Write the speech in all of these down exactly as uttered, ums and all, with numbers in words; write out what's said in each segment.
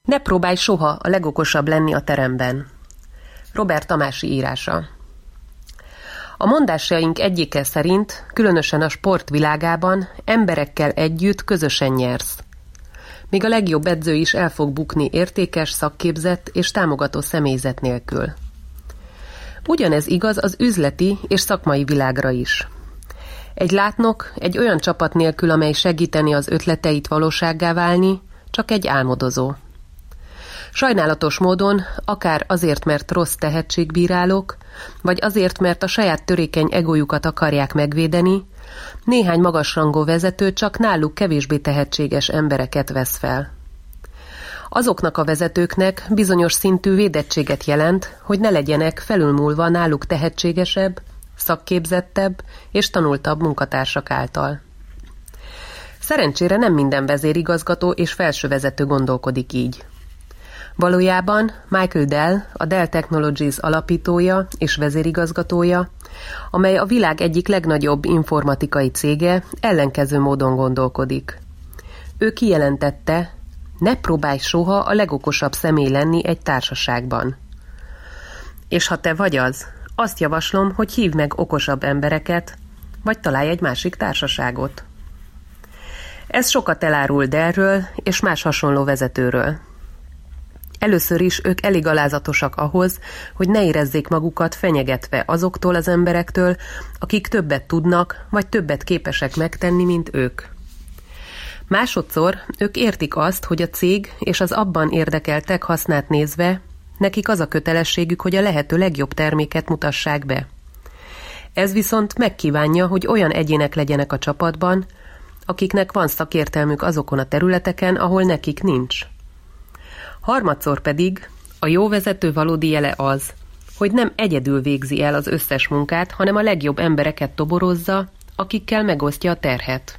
Ne próbálj soha a legokosabb lenni a teremben. Robert Tamási írása. A mondásaink egyike szerint, különösen a sport világában, emberekkel együtt közösen nyersz. Míg a legjobb edző is el fog bukni értékes, szakképzett és támogató személyzet nélkül. Ugyanez igaz az üzleti és szakmai világra is. Egy látnok egy olyan csapat nélkül, amely segíteni az ötleteit valósággá válni, csak egy álmodozó. Sajnálatos módon, akár azért, mert rossz tehetségbírálók, vagy azért, mert a saját törékeny egójukat akarják megvédeni, néhány magasrangú vezető csak náluk kevésbé tehetséges embereket vesz fel. Azoknak a vezetőknek bizonyos szintű védettséget jelent, hogy ne legyenek felülmúlva náluk tehetségesebb, szakképzettebb és tanultabb munkatársak által. Szerencsére nem minden vezérigazgató és felsővezető gondolkodik így. Valójában Michael Dell, a Dell Technologies alapítója és vezérigazgatója, amely a világ egyik legnagyobb informatikai cége, ellenkező módon gondolkodik. Ő kijelentette, ne próbálj soha a legokosabb személy lenni egy társaságban. És ha te vagy az, azt javaslom, hogy hívd meg okosabb embereket, vagy találj egy másik társaságot. Ez sokat elárul Dellről és más hasonló vezetőről. Először is ők elég alázatosak ahhoz, hogy ne érezzék magukat fenyegetve azoktól az emberektől, akik többet tudnak, vagy többet képesek megtenni, mint ők. Másodszor ők értik azt, hogy a cég és az abban érdekeltek hasznát nézve, nekik az a kötelességük, hogy a lehető legjobb terméket mutassák be. Ez viszont megkívánja, hogy olyan egyének legyenek a csapatban, akiknek van szakértelmük azokon a területeken, ahol nekik nincs. Harmadszor pedig a jó vezető valódi jele az, hogy nem egyedül végzi el az összes munkát, hanem a legjobb embereket toborozza, akikkel megosztja a terhet.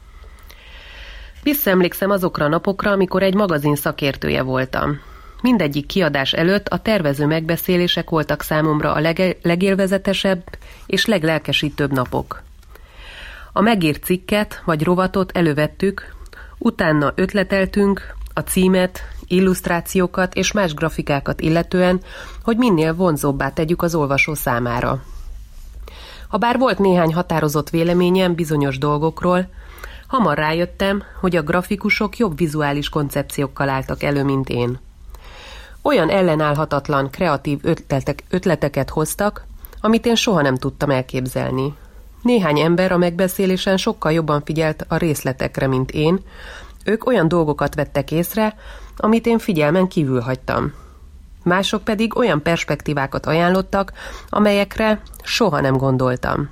Visszaemlékszem azokra a napokra, amikor egy magazin szakértője voltam. Mindegyik kiadás előtt a tervező megbeszélések voltak számomra a lege- legélvezetesebb és leglelkesítőbb napok. A megírt cikket vagy rovatot elővettük, utána ötleteltünk, a címet, illusztrációkat és más grafikákat illetően, hogy minél vonzóbbá tegyük az olvasó számára. Habár volt néhány határozott véleményem bizonyos dolgokról, hamar rájöttem, hogy a grafikusok jobb vizuális koncepciókkal álltak elő, mint én. Olyan ellenállhatatlan, kreatív ötletek, ötleteket hoztak, amit én soha nem tudtam elképzelni. Néhány ember a megbeszélésen sokkal jobban figyelt a részletekre, mint én. Ők olyan dolgokat vettek észre, amit én figyelmen kívül hagytam. Mások pedig olyan perspektívákat ajánlottak, amelyekre soha nem gondoltam.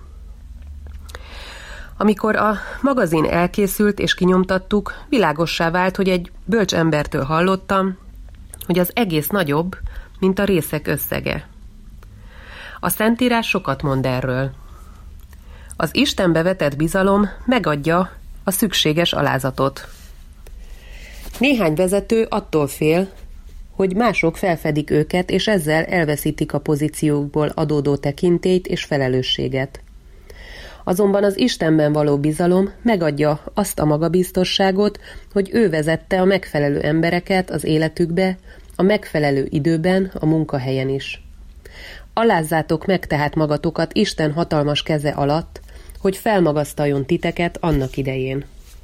Amikor a magazin elkészült és kinyomtattuk, világossá vált, hogy egy bölcs embertől hallottam, hogy az egész nagyobb, mint a részek összege. A Szentírás sokat mond erről. Az Istenbe vetett bizalom megadja a szükséges alázatot. Néhány vezető attól fél, hogy mások felfedik őket, és ezzel elveszítik a pozíciókból adódó tekintélyt és felelősséget. Azonban az Istenben való bizalom megadja azt a magabiztosságot, hogy ő vezette a megfelelő embereket az életükbe, a megfelelő időben, a munkahelyen is. Alázzátok meg tehát magatokat Isten hatalmas keze alatt, hogy felmagasztaljon titeket annak idején.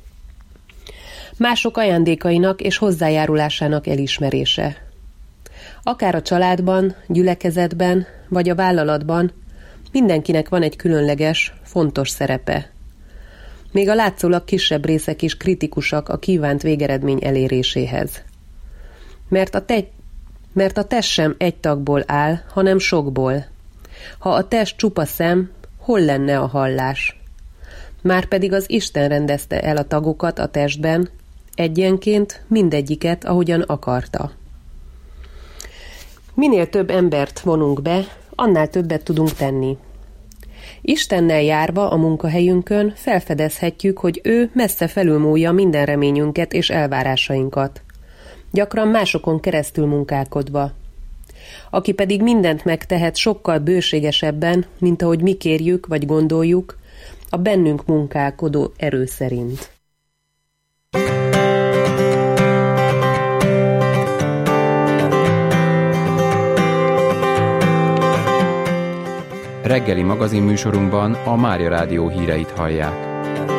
Mások ajándékainak és hozzájárulásának elismerése. Akár a családban, gyülekezetben, vagy a vállalatban mindenkinek van egy különleges, fontos szerepe. Még a látszólag kisebb részek is kritikusak a kívánt végeredmény eléréséhez. Mert a, te- mert a test sem egy tagból áll, hanem sokból. Ha a test csupa szem, hol lenne a hallás? Márpedig az Isten rendezte el a tagokat a testben, egyenként mindegyiket, ahogyan akarta. Minél több embert vonunk be, annál többet tudunk tenni. Istennel járva a munkahelyünkön felfedezhetjük, hogy ő messze felülmúlja minden reményünket és elvárásainkat. Gyakran másokon keresztül munkálkodva. Aki pedig mindent megtehet sokkal bőségesebben, mint ahogy mi kérjük vagy gondoljuk, a bennünk munkálkodó erő szerint. Reggeli magazinműsorunkban a Mária Rádió híreit hallják.